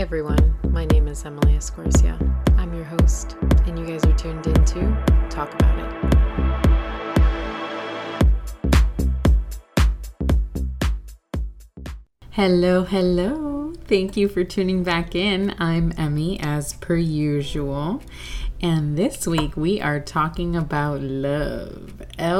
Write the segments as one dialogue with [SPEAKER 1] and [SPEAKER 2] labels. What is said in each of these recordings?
[SPEAKER 1] everyone, my name is Emily Escorcia. I'm your host, and you guys are tuned in to Talk About It. Hello. Thank you for tuning back in. I'm Emmy as per usual. And this week we are talking about love.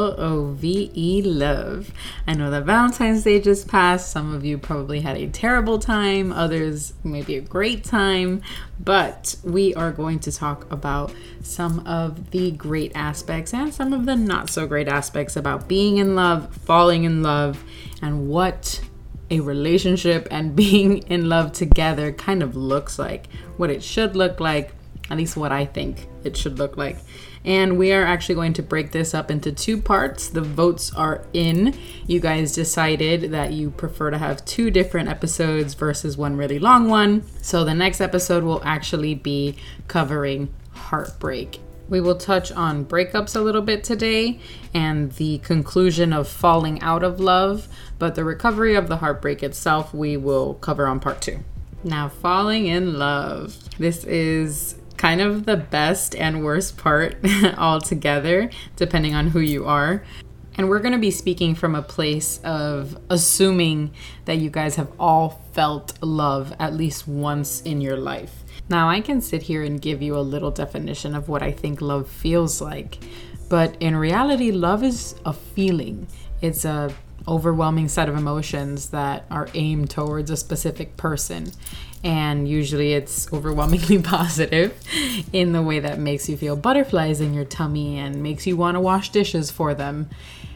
[SPEAKER 1] Love, love. I know that Valentine's Day just passed. Some of you probably had a terrible time. Others maybe a great time. But we are going to talk about some of the great aspects and some of the not so great aspects about being in love, falling in love, and what a relationship and being in love together kind of looks like, what it should look like, at least what I think it should look like. And we are actually going to break this up into two parts. The votes are in. You guys decided that you prefer to have two different episodes versus one really long one. So the next episode will actually be covering heartbreak. We will touch on breakups a little bit today and the conclusion of falling out of love, but the recovery of the heartbreak itself we will cover on part 2. Now, falling in love. This is kind of the best and worst part altogether, depending on who you are. And we're going to be speaking from a place of assuming that you guys have all felt love at least once in your life. Now, I can sit here and give you a little definition of what I think love feels like, but in reality, love is a feeling. It's a overwhelming set of emotions that are aimed towards a specific person. And usually it's overwhelmingly positive in the way that makes you feel butterflies in your tummy and makes you want to wash dishes for them.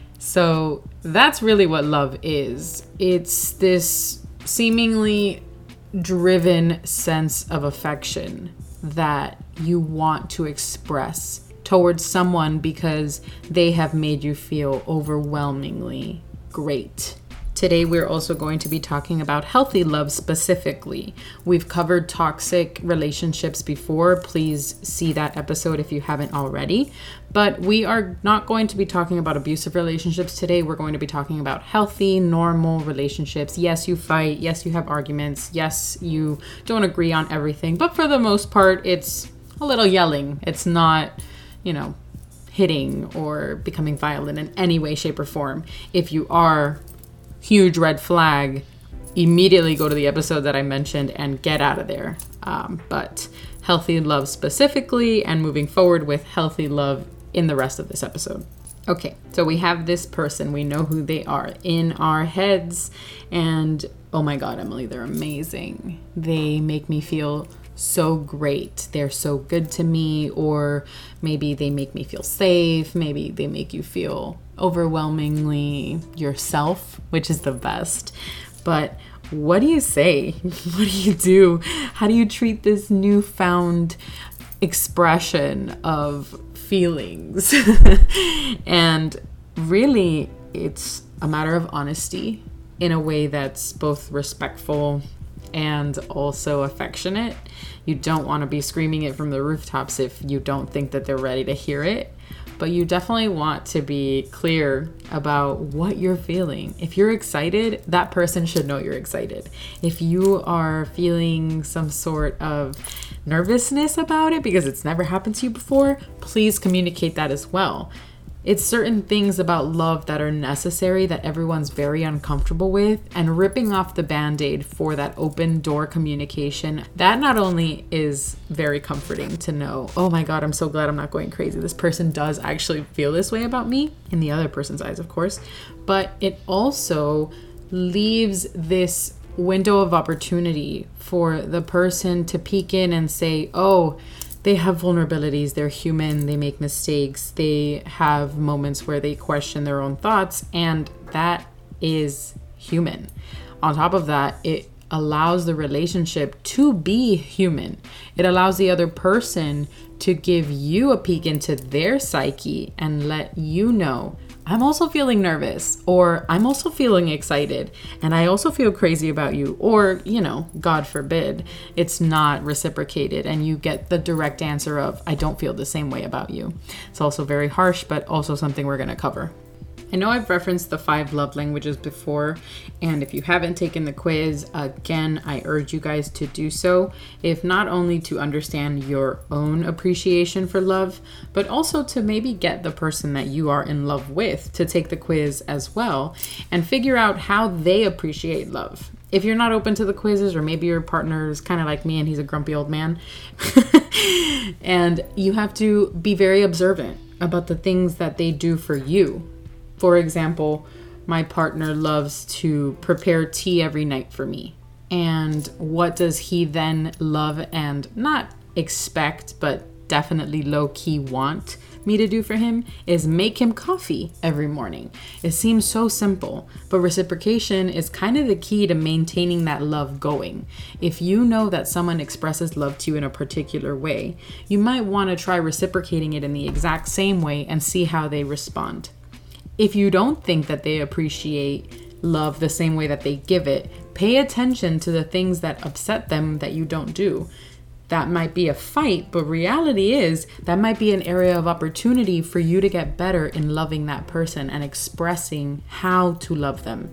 [SPEAKER 1] So that's really what love is. It's this seemingly driven sense of affection that you want to express towards someone because they have made you feel overwhelmingly great. Today, we're also going to be talking about healthy love specifically. We've covered toxic relationships before. Please see that episode if you haven't already. But we are not going to be talking about abusive relationships today. We're going to be talking about healthy, normal relationships. Yes, you fight. Yes, you have arguments. Yes, you don't agree on everything. But for the most part, it's a little yelling. It's not, hitting or becoming violent in any way, shape, or form. If you are, huge red flag, immediately go to the episode that I mentioned and get out of there. But healthy love specifically, and moving forward with healthy love in the rest of this episode. Okay, so we have this person. We know who they are in our heads. And oh my God, Emily, they're amazing. They make me feel so great. They're so good to me. Or maybe they make me feel safe. Maybe they make you feel overwhelmingly yourself, which is the best. But what do you say? What do you do? How do you treat this newfound expression of feelings? And really, it's a matter of honesty in a way that's both respectful and also affectionate. You don't want to be screaming it from the rooftops if you don't think that they're ready to hear it. But you definitely want to be clear about what you're feeling. If you're excited, that person should know you're excited. If you are feeling some sort of nervousness about it because it's never happened to you before, please communicate that as well. It's certain things about love that are necessary that everyone's very uncomfortable with, and ripping off the Band-Aid for that open door communication, that not only is very comforting to know, oh my God, I'm so glad I'm not going crazy. This person does actually feel this way about me, in the other person's eyes, of course, but it also leaves this window of opportunity for the person to peek in and say, oh, they have vulnerabilities, they're human, they make mistakes, they have moments where they question their own thoughts, and that is human. On top of that, it allows the relationship to be human. It allows the other person to give you a peek into their psyche and let you know, I'm also feeling nervous, or I'm also feeling excited, and I also feel crazy about you, or, God forbid, it's not reciprocated and you get the direct answer of, I don't feel the same way about you. It's also very harsh, but also something we're going to cover. I know I've referenced the 5 love languages before, and if you haven't taken the quiz, again, I urge you guys to do so, if not only to understand your own appreciation for love, but also to maybe get the person that you are in love with to take the quiz as well and figure out how they appreciate love. If you're not open to the quizzes, or maybe your partner is kind of like me and he's a grumpy old man, and you have to be very observant about the things that they do for you. For example, my partner loves to prepare tea every night for me. And what does he then love and not expect, but definitely low-key want me to do for him is make him coffee every morning. It seems so simple, but reciprocation is kind of the key to maintaining that love going. If you know that someone expresses love to you in a particular way, you might want to try reciprocating it in the exact same way and see how they respond. If you don't think that they appreciate love the same way that they give it, pay attention to the things that upset them that you don't do. That might be a fight, but reality is that might be an area of opportunity for you to get better in loving that person and expressing how to love them.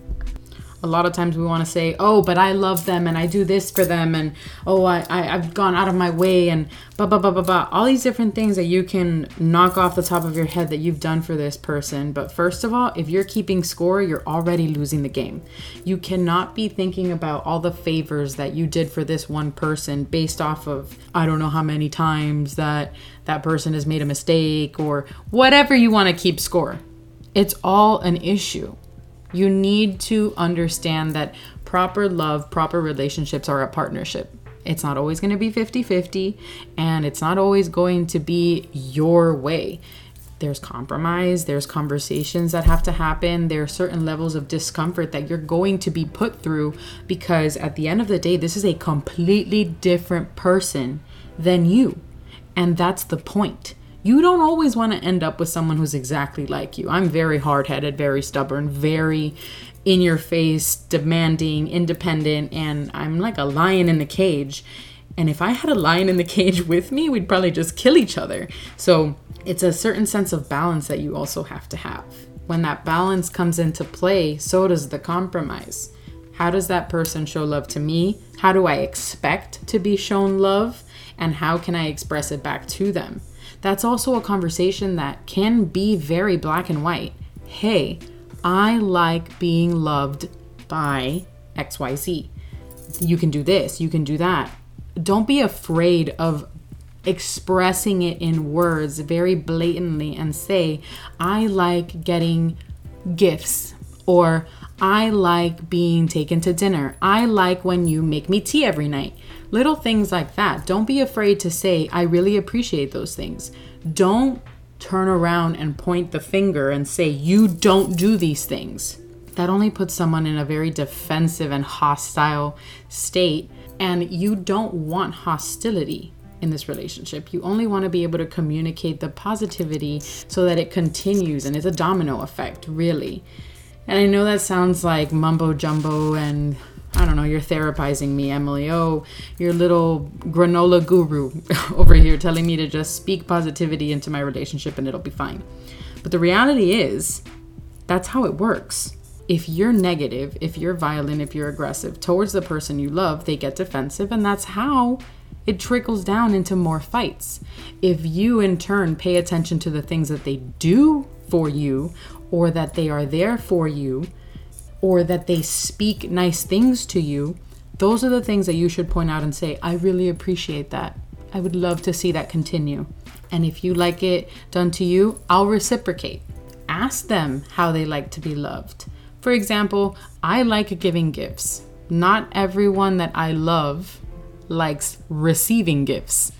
[SPEAKER 1] A lot of times we want to say, oh, but I love them and I do this for them, and oh, I've gone out of my way, and blah, blah, blah, blah, blah. All these different things that you can knock off the top of your head that you've done for this person. But first of all, if you're keeping score, you're already losing the game. You cannot be thinking about all the favors that you did for this one person based off of, I don't know how many times that person has made a mistake or whatever you want to keep score. It's all an issue. You need to understand that proper love, proper relationships are a partnership. It's not always going to be 50-50, and it's not always going to be your way. There's compromise, there's conversations that have to happen, there are certain levels of discomfort that you're going to be put through, because at the end of the day, this is a completely different person than you. And that's the point. You don't always want to end up with someone who's exactly like you. I'm very hard-headed, very stubborn, very in your face, demanding, independent, and I'm like a lion in the cage. And if I had a lion in the cage with me, we'd probably just kill each other. So it's a certain sense of balance that you also have to have. When that balance comes into play, so does the compromise. How does that person show love to me? How do I expect to be shown love? And how can I express it back to them? That's also a conversation that can be very black and white. Hey, I like being loved by XYZ. You can do this, you can do that. Don't be afraid of expressing it in words very blatantly and say, I like getting gifts, or I like being taken to dinner. I like when you make me tea every night. Little things like that. Don't be afraid to say, I really appreciate those things. Don't turn around and point the finger and say, you don't do these things. That only puts someone in a very defensive and hostile state. And you don't want hostility in this relationship. You only want to be able to communicate the positivity so that it continues, and it's a domino effect, really. And I know that sounds like mumbo jumbo, and I don't know, you're therapizing me, Emily. Oh, your little granola guru over here telling me to just speak positivity into my relationship and it'll be fine. But the reality is, that's how it works. If you're negative, if you're violent, if you're aggressive towards the person you love, they get defensive, and that's how it trickles down into more fights. If you in turn pay attention to the things that they do for you, or that they are there for you, or that they speak nice things to you, those are the things that you should point out and say, I really appreciate that. I would love to see that continue. And if you like it done to you, I'll reciprocate. Ask them how they like to be loved. For example, I like giving gifts. Not everyone that I love likes receiving gifts.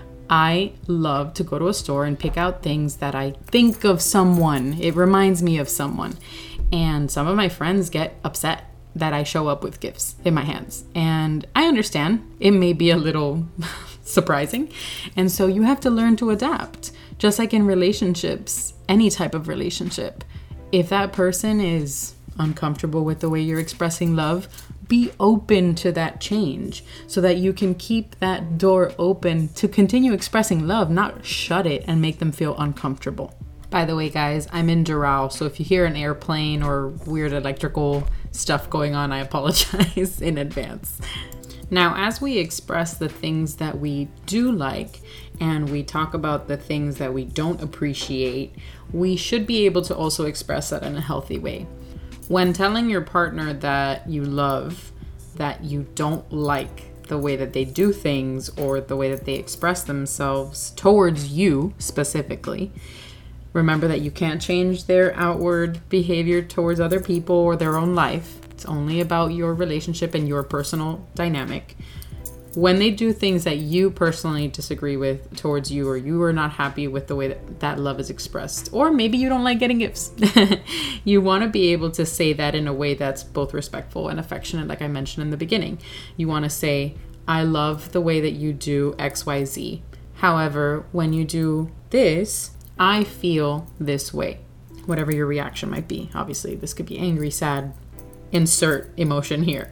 [SPEAKER 1] I love to go to a store and pick out things that I think of someone. It reminds me of someone. And some of my friends get upset that I show up with gifts in my hands. And I understand it may be a little surprising. And so you have to learn to adapt. Just like in relationships, any type of relationship. If that person is uncomfortable with the way you're expressing love, be open to that change so that you can keep that door open to continue expressing love, not shut it and make them feel uncomfortable. By the way, guys, I'm in Doral, so if you hear an airplane or weird electrical stuff going on, I apologize in advance. Now, as we express the things that we do like and we talk about the things that we don't appreciate, we should be able to also express that in a healthy way. When telling your partner that you love, that you don't like the way that they do things or the way that they express themselves towards you specifically, remember that you can't change their outward behavior towards other people or their own life. It's only about your relationship and your personal dynamic. When they do things that you personally disagree with towards you, or you are not happy with the way that love is expressed, or maybe you don't like getting gifts, you want to be able to say that in a way that's both respectful and affectionate, like I mentioned in the beginning. You want to say, I love the way that you do XYZ. However, when you do this, I feel this way. Whatever your reaction might be. Obviously, this could be angry, sad, insert emotion here.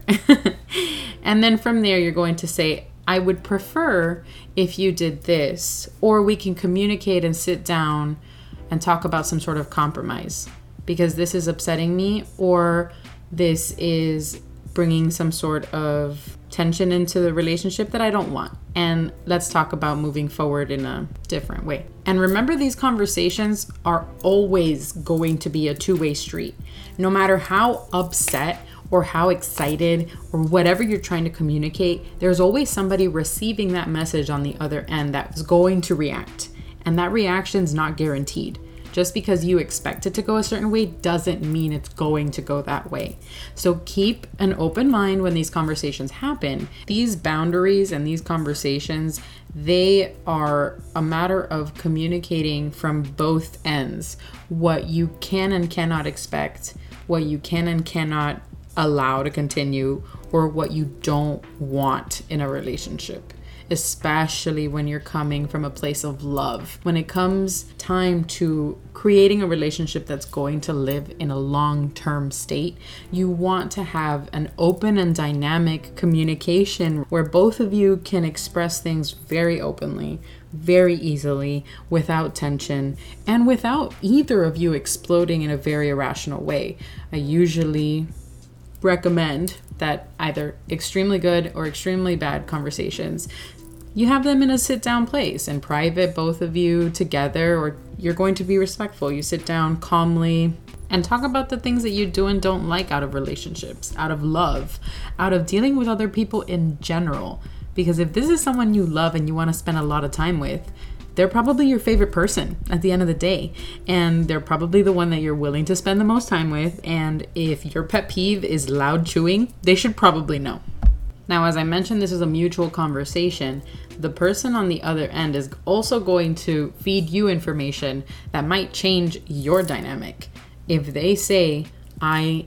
[SPEAKER 1] And then from there, you're going to say, I would prefer if you did this, or we can communicate and sit down and talk about some sort of compromise because this is upsetting me, or this is bringing some sort of tension into the relationship that I don't want. And let's talk about moving forward in a different way. And remember, these conversations are always going to be a two-way street. No matter how upset or how excited or whatever you're trying to communicate, there's always somebody receiving that message on the other end that's going to react. And that reaction is not guaranteed. Just because you expect it to go a certain way doesn't mean it's going to go that way. So keep an open mind when these conversations happen. These boundaries and these conversations, they are a matter of communicating from both ends what you can and cannot expect, what you can and cannot allow to continue, or what you don't want in a relationship. Especially when you're coming from a place of love. When it comes time to creating a relationship that's going to live in a long-term state, you want to have an open and dynamic communication where both of you can express things very openly, very easily, without tension, and without either of you exploding in a very irrational way. I usually recommend that either extremely good or extremely bad conversations, you have them in a sit-down place, in private, both of you together, or you're going to be respectful. You sit down calmly and talk about the things that you do and don't like out of relationships, out of love, out of dealing with other people in general. Because if this is someone you love and you want to spend a lot of time with, they're probably your favorite person at the end of the day. And they're probably the one that you're willing to spend the most time with. And if your pet peeve is loud chewing, they should probably know. Now, as I mentioned, this is a mutual conversation. The person on the other end is also going to feed you information that might change your dynamic. If they say, I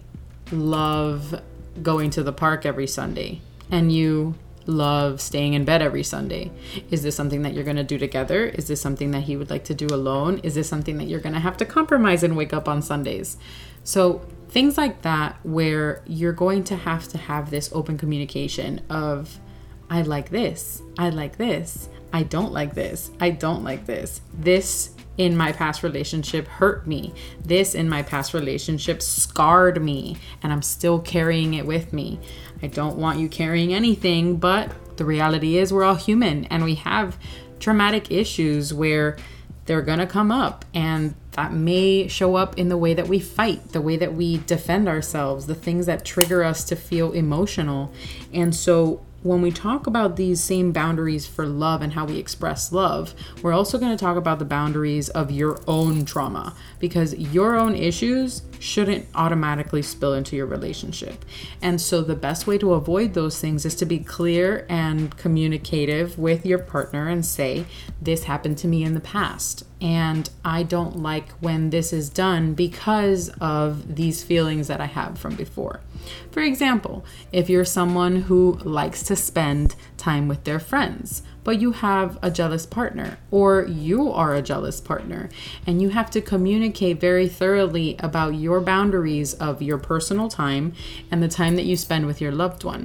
[SPEAKER 1] love going to the park every Sunday, and you love staying in bed every Sunday, is this something that you're going to do together? Is this something that he would like to do alone? Is this something that you're going to have to compromise and wake up on Sundays? So things like that, where you're going to have this open communication of, I like this, I like this, I don't like this, I don't like this. This in my past relationship hurt me. This in my past relationship scarred me, and I'm still carrying it with me. I don't want you carrying anything, but the reality is we're all human and we have traumatic issues where they're gonna come up, and that may show up in the way that we fight, the way that we defend ourselves, the things that trigger us to feel emotional. And so when we talk about these same boundaries for love and how we express love, we're also going to talk about the boundaries of your own trauma, because your own issues shouldn't automatically spill into your relationship. And so the best way to avoid those things is to be clear and communicative with your partner and say, this happened to me in the past, and I don't like when this is done because of these feelings that I have from before. For example, if you're someone who likes to spend time with their friends, but you have a jealous partner, or you are a jealous partner, and you have to communicate very thoroughly about your boundaries of your personal time and the time that you spend with your loved one.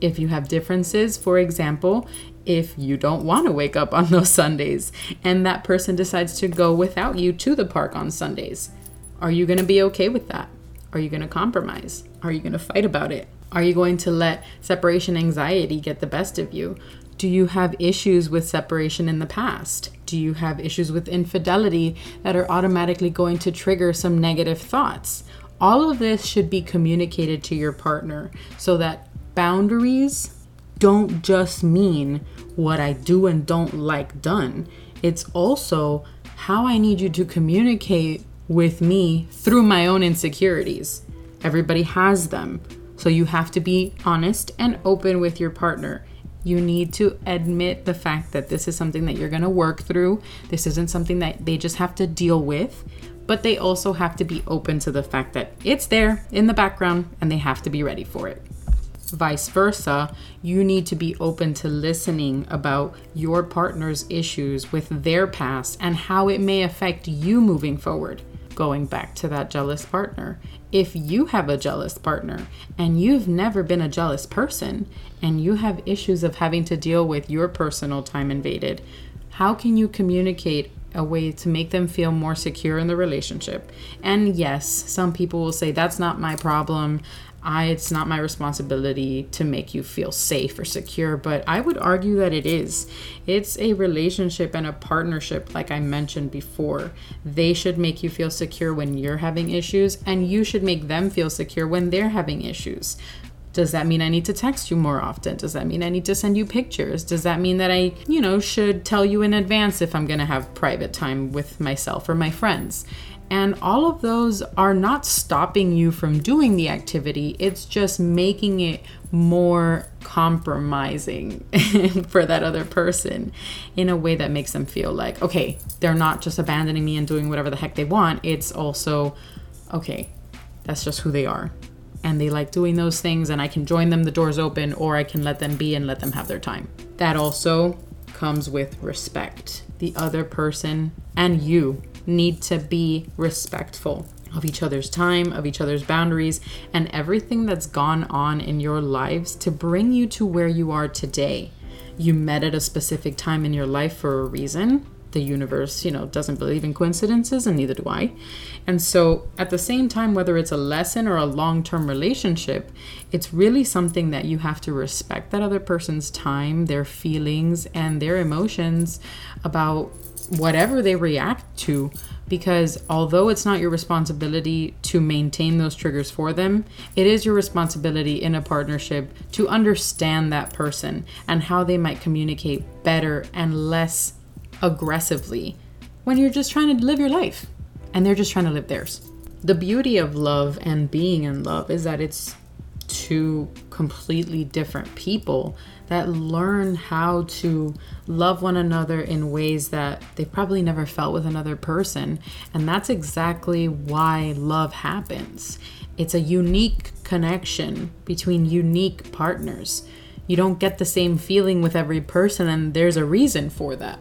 [SPEAKER 1] If you have differences, for example, if you don't want to wake up on those Sundays and that person decides to go without you to the park on Sundays, are you going to be okay with that? Are you going to compromise? Are you going to fight about it? Are you going to let separation anxiety get the best of you? Do you have issues with separation in the past? Do you have issues with infidelity that are automatically going to trigger some negative thoughts? All of this should be communicated to your partner so that boundaries don't just mean what I do and don't like done. It's also how I need you to communicate with me through my own insecurities. Everybody has them. So you have to be honest and open with your partner. You need to admit the fact that this is something that you're going to work through. This isn't something that they just have to deal with, but they also have to be open to the fact that it's there in the background and they have to be ready for it. Vice versa, you need to be open to listening about your partner's issues with their past and how it may affect you moving forward. Going back to that jealous partner. If you have a jealous partner and you've never been a jealous person and you have issues of having to deal with your personal time invaded, how can you communicate a way to make them feel more secure in the relationship? And yes, some people will say that's not my problem. It's not my responsibility to make you feel safe or secure, but I would argue that it is. It's a relationship and a partnership, like I mentioned before. They should make you feel secure when you're having issues, and you should make them feel secure when they're having issues. Does that mean I need to text you more often? Does that mean I need to send you pictures? Does that mean that I, should tell you in advance if I'm going to have private time with myself or my friends? And all of those are not stopping you from doing the activity. It's just making it more compromising for that other person in a way that makes them feel like, okay, they're not just abandoning me and doing whatever the heck they want. It's also, okay, that's just who they are. And they like doing those things, and I can join them, the door's open, or I can let them be and let them have their time. That also comes with respect. The other person and you need to be respectful of each other's time, of each other's boundaries, and everything that's gone on in your lives to bring you to where you are today. You met at a specific time in your life for a reason. The universe, doesn't believe in coincidences, and neither do I. And so at the same time, whether it's a lesson or a long-term relationship, it's really something that you have to respect that other person's time, their feelings, and their emotions about whatever they react to, because although it's not your responsibility to maintain those triggers for them, it is your responsibility in a partnership to understand that person and how they might communicate better and less aggressively when you're just trying to live your life and they're just trying to live theirs. The beauty of love and being in love is that it's two completely different people that learn how to love one another in ways that they probably never felt with another person. And that's exactly why love happens. It's a unique connection between unique partners. You don't get the same feeling with every person, and there's a reason for that.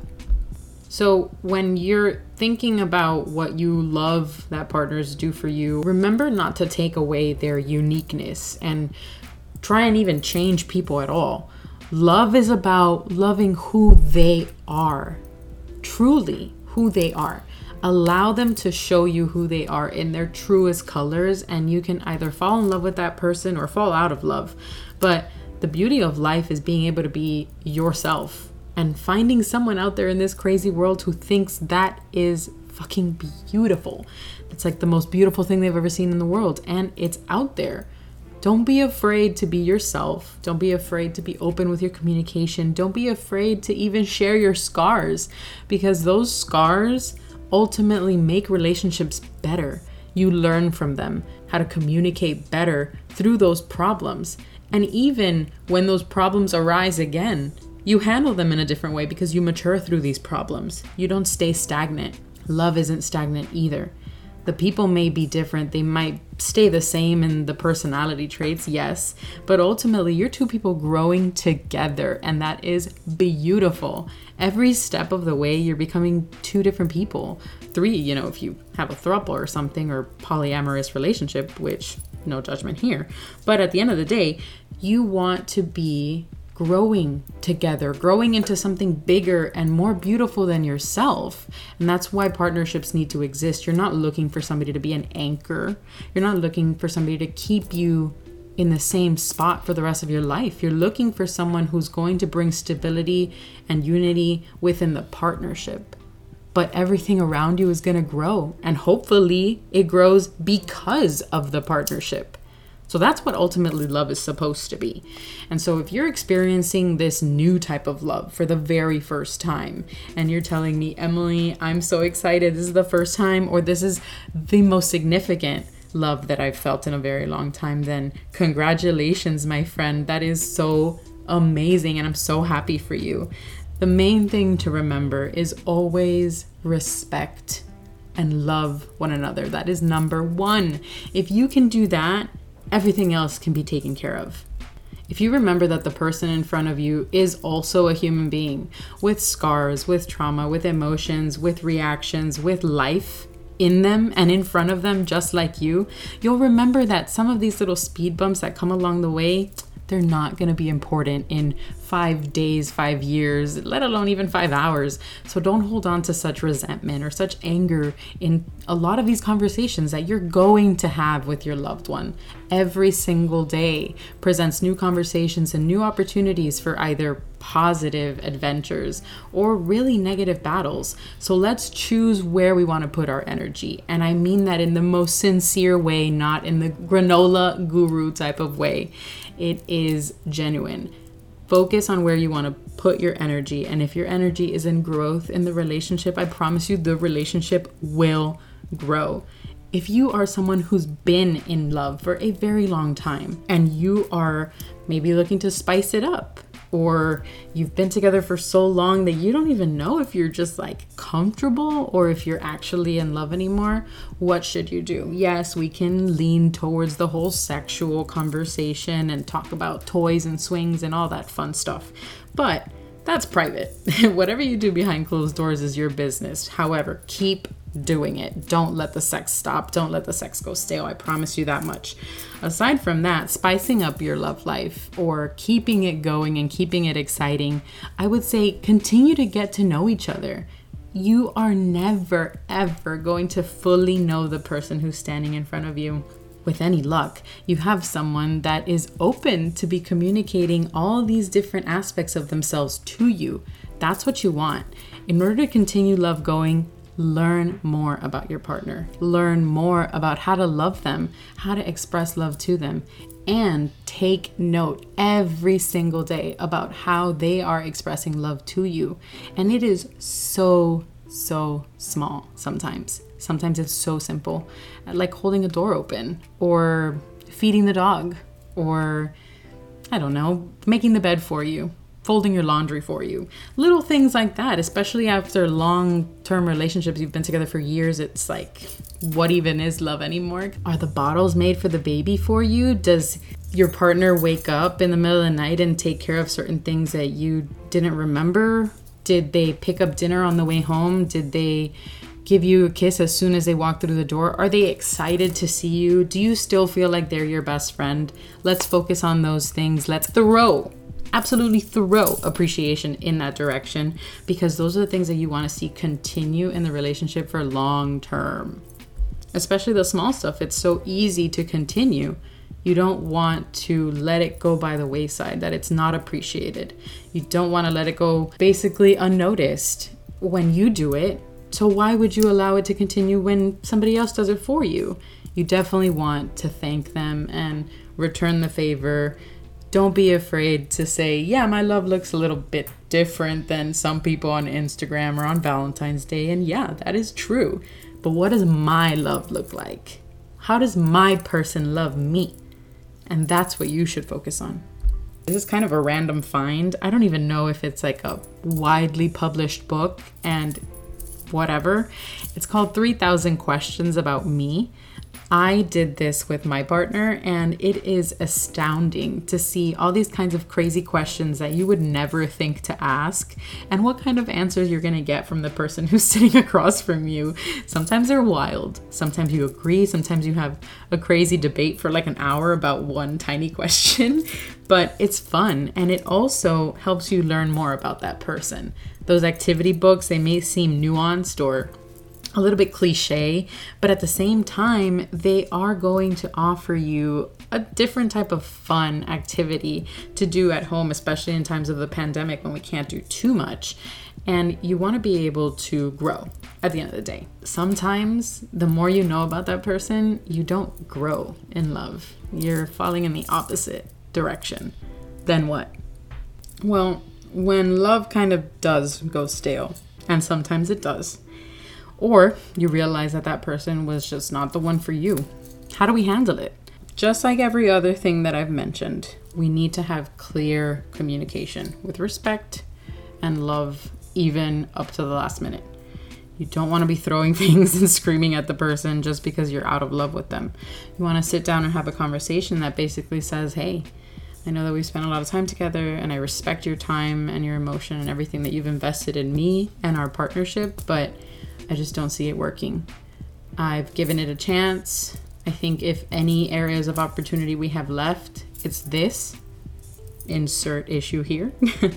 [SPEAKER 1] So when you're thinking about what you love that partners do for you, remember not to take away their uniqueness and try and even change people at all. Love is about loving who they are, truly who they are. Allow them to show you who they are in their truest colors, and you can either fall in love with that person or fall out of love. But the beauty of life is being able to be yourself. And finding someone out there in this crazy world who thinks that is fucking beautiful. It's like the most beautiful thing they've ever seen in the world. And it's out there. Don't be afraid to be yourself. Don't be afraid to be open with your communication. Don't be afraid to even share your scars, because those scars ultimately make relationships better. You learn from them how to communicate better through those problems. And even when those problems arise again, you handle them in a different way because you mature through these problems. You don't stay stagnant. Love isn't stagnant either. The people may be different. They might stay the same in the personality traits, yes. But ultimately, you're two people growing together, and that is beautiful. Every step of the way, you're becoming two different people. 3, if you have a throuple or something, or polyamorous relationship, which no judgment here. But at the end of the day, You want to be growing together, growing into something bigger and more beautiful than yourself. And that's why partnerships need to exist. You're not looking for somebody to be an anchor. You're not looking for somebody to keep you in the same spot for the rest of your life. You're looking for someone who's going to bring stability and unity within the partnership. But everything around you is going to grow, and hopefully it grows because of the partnership. So that's what ultimately love is supposed to be. And so if you're experiencing this new type of love for the very first time, and you're telling me, Emily, I'm so excited, this is the first time, or this is the most significant love that I've felt in a very long time, then congratulations, my friend. That is so amazing, and I'm so happy for you. The main thing to remember is always respect and love one another. That is number one. If you can do that, everything else can be taken care of. If you remember that the person in front of you is also a human being with scars, with trauma, with emotions, with reactions, with life in them and in front of them, just like you, you'll remember that some of these little speed bumps that come along the way, they're not going to be important in 5 days, 5 years, let alone even 5 hours. So don't hold on to such resentment or such anger in a lot of these conversations that you're going to have with your loved one. Every single day presents new conversations and new opportunities for either positive adventures or really negative battles. So let's choose where we want to put our energy. And I mean that in the most sincere way, not in the granola guru type of way. It is genuine. Focus on where you want to put your energy. And if your energy is in growth in the relationship, I promise you the relationship will grow. If you are someone who's been in love for a very long time and you are maybe looking to spice it up, or you've been together for so long that you don't even know if you're just like comfortable or if you're actually in love anymore, what should you do? Yes, we can lean towards the whole sexual conversation and talk about toys and swings and all that fun stuff, but that's private. Whatever you do behind closed doors is your business. However, keep doing it. Don't let the sex stop. Don't let the sex go stale. I promise you that much. Aside from that, spicing up your love life or keeping it going and keeping it exciting, I would say continue to get to know each other. You are never, ever going to fully know the person who's standing in front of you. With any luck, you have someone that is open to be communicating all these different aspects of themselves to you. That's what you want. In order to continue love going, learn more about your partner. Learn more about how to love them, how to express love to them, and take note every single day about how they are expressing love to you. And it is so small sometimes. Sometimes it's so simple, like holding a door open or feeding the dog or, I don't know, making the bed for you, folding your laundry for you. Little things like that, especially after long-term relationships, you've been together for years. It's like, what even is love anymore? Are the bottles made for the baby for you? Does your partner wake up in the middle of the night and take care of certain things that you didn't remember? Did they pick up dinner on the way home? Did they give you a kiss as soon as they walk through the door? Are they excited to see you? Do you still feel like they're your best friend? Let's focus on those things. Let's absolutely throw appreciation in that direction, because those are the things that you want to see continue in the relationship for long term. Especially the small stuff. It's so easy to continue. You don't want to let it go by the wayside, that it's not appreciated. You don't want to let it go basically unnoticed when you do it. So why would you allow it to continue when somebody else does it for you? You definitely want to thank them and return the favor. Don't be afraid to say, yeah, my love looks a little bit different than some people on Instagram or on Valentine's Day. And yeah, that is true. But what does my love look like? How does my person love me? And that's what you should focus on. This is kind of a random find. I don't even know if it's like a widely published book and whatever. It's called 3,000 Questions About Me. I did this with my partner, and it is astounding to see all these kinds of crazy questions that you would never think to ask, and what kind of answers you're going to get from the person who's sitting across from you. Sometimes they're wild. Sometimes you agree. Sometimes you have a crazy debate for like an hour about one tiny question, but it's fun, and it also helps you learn more about that person. Those activity books, they may seem nuanced or a little bit cliche, but at the same time, they are going to offer you a different type of fun activity to do at home, especially in times of the pandemic when we can't do too much. And you want to be able to grow at the end of the day. Sometimes the more you know about that person, you don't grow in love. You're falling in the opposite direction. Then what? Well, when love kind of does go stale, and sometimes it does, or you realize that that person was just not the one for you. How do we handle it? Just like every other thing that I've mentioned, we need to have clear communication with respect and love, even up to the last minute. You don't want to be throwing things and screaming at the person just because you're out of love with them. You want to sit down and have a conversation that basically says, hey, I know that we've spent a lot of time together, and I respect your time and your emotion and everything that you've invested in me and our partnership, but I just don't see it working. I've given it a chance. I think if any areas of opportunity we have left, it's this. Insert issue here.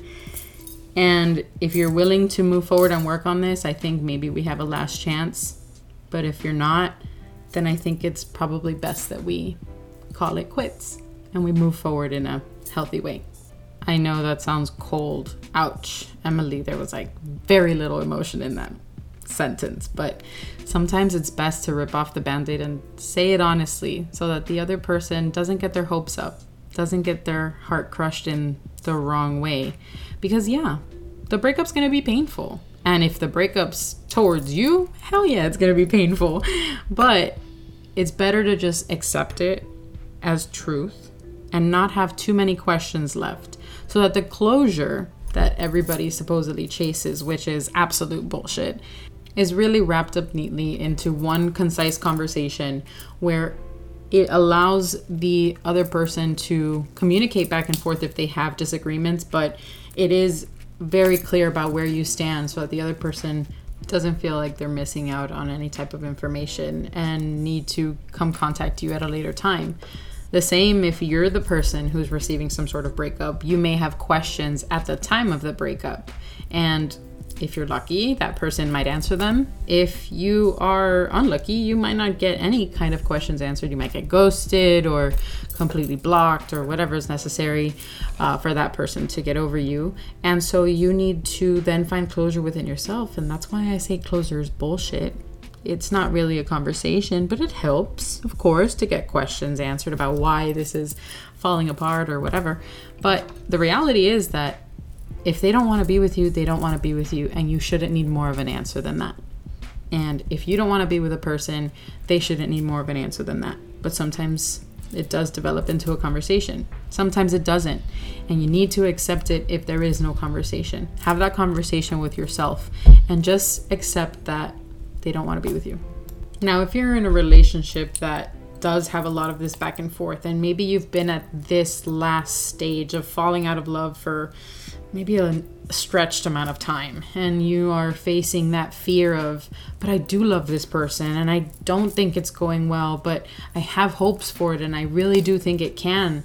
[SPEAKER 1] And if you're willing to move forward and work on this, I think maybe we have a last chance. But if you're not, then I think it's probably best that we call it quits and we move forward in a healthy way. I know that sounds cold. Ouch. Emily, there was like very little emotion in that sentence, but sometimes it's best to rip off the band-aid and say it honestly so that the other person doesn't get their hopes up, doesn't get their heart crushed in the wrong way. Because yeah, the breakup's going to be painful. And if the breakup's towards you, hell yeah, it's going to be painful. But it's better to just accept it as truth and not have too many questions left, so that the closure that everybody supposedly chases, which is absolute bullshit, is really wrapped up neatly into one concise conversation where it allows the other person to communicate back and forth if they have disagreements, but it is very clear about where you stand so that the other person doesn't feel like they're missing out on any type of information and need to come contact you at a later time. The same if you're the person who's receiving some sort of breakup, you may have questions at the time of the breakup. And if you're lucky, that person might answer them. If you are unlucky, you might not get any kind of questions answered. You might get ghosted or completely blocked or whatever is necessary for that person to get over you. And so you need to then find closure within yourself. And that's why I say closure is bullshit. It's not really a conversation, but it helps, of course, to get questions answered about why this is falling apart or whatever. But the reality is that if they don't want to be with you, they don't want to be with you, and you shouldn't need more of an answer than that. And if you don't want to be with a person, they shouldn't need more of an answer than that. But sometimes it does develop into a conversation. Sometimes it doesn't. And you need to accept it if there is no conversation. Have that conversation with yourself and just accept that they don't want to be with you. Now, if you're in a relationship that does have a lot of this back and forth, and maybe you've been at this last stage of falling out of love for maybe a stretched amount of time, and you are facing that fear of, but I do love this person and I don't think it's going well, but I have hopes for it and I really do think it can.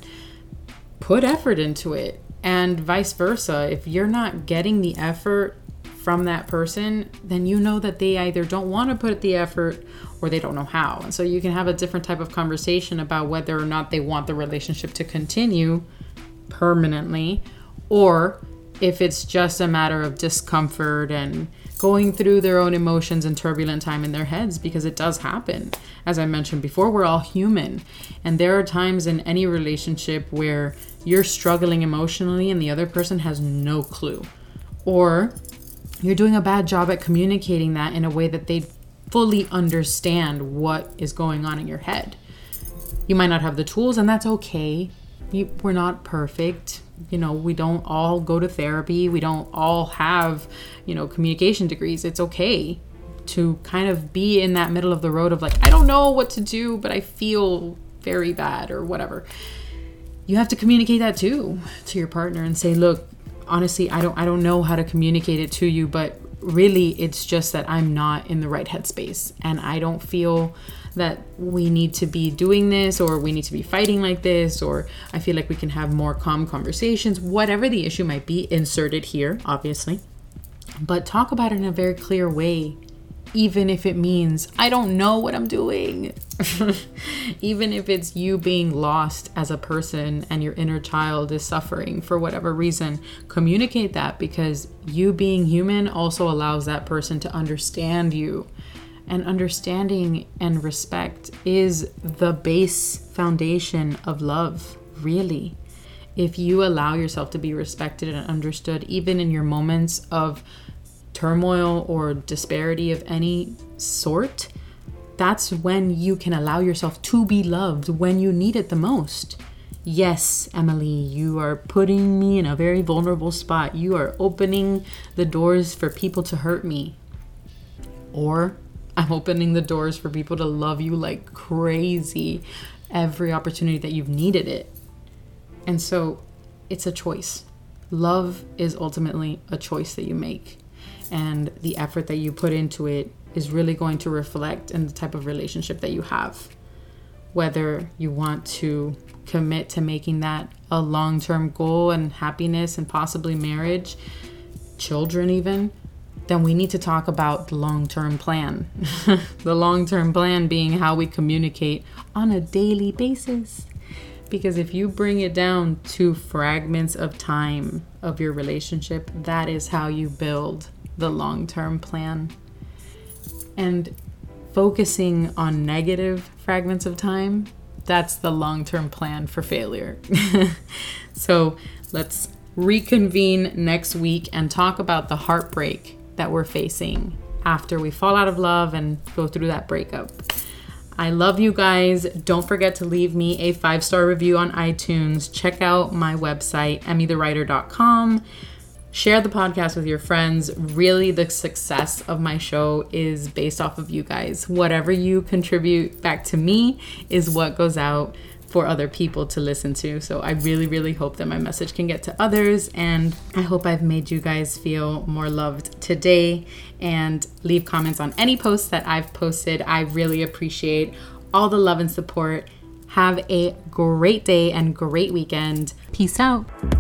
[SPEAKER 1] Put effort into it, and vice versa. If you're not getting the effort from that person, then you know that they either don't want to put the effort or they don't know how. And so you can have a different type of conversation about whether or not they want the relationship to continue permanently, or if it's just a matter of discomfort and going through their own emotions and turbulent time in their heads, because it does happen. As I mentioned before, we're all human. And there are times in any relationship where you're struggling emotionally and the other person has no clue. Or you're doing a bad job at communicating that in a way that they fully understand what is going on in your head. You might not have the tools, and that's okay. We're not perfect. We don't all go to therapy. We don't all have, communication degrees. It's okay to kind of be in that middle of the road of like, I don't know what to do, but I feel very bad or whatever. You have to communicate that too to your partner and say, look, honestly, I don't know how to communicate it to you, but really it's just that I'm not in the right headspace and I don't feel that we need to be doing this, or we need to be fighting like this, or I feel like we can have more calm conversations. Whatever the issue might be, insert it here, obviously. But talk about it in a very clear way, even if it means I don't know what I'm doing. Even if it's you being lost as a person and your inner child is suffering for whatever reason, communicate that, because you being human also allows that person to understand you. And understanding and respect is the base foundation of love, really. If you allow yourself to be respected and understood, even in your moments of turmoil or disparity of any sort, that's when you can allow yourself to be loved when you need it the most. Yes, Emily, you are putting me in a very vulnerable spot. You are opening the doors for people to hurt me. Or I'm opening the doors for people to love you like crazy every opportunity that you've needed it. And so it's a choice. Love is ultimately a choice that you make. And the effort that you put into it is really going to reflect in the type of relationship that you have. Whether you want to commit to making that a long-term goal and happiness and possibly marriage, children even, then we need to talk about the long-term plan. The long-term plan being how we communicate on a daily basis. Because if you bring it down to fragments of time of your relationship, that is how you build the long-term plan. And focusing on negative fragments of time, that's the long-term plan for failure. So let's reconvene next week and talk about the heartbreak that we're facing after we fall out of love and go through that breakup. I love you guys. Don't forget to leave me a 5-star review on iTunes. Check out my website, emmythewriter.com. Share the podcast with your friends. Really, the success of my show is based off of you guys. Whatever you contribute back to me is what goes out for other people to listen to. So I really, really hope that my message can get to others. And I hope I've made you guys feel more loved today. And leave comments on any posts that I've posted. I really appreciate all the love and support. Have a great day and great weekend. Peace out.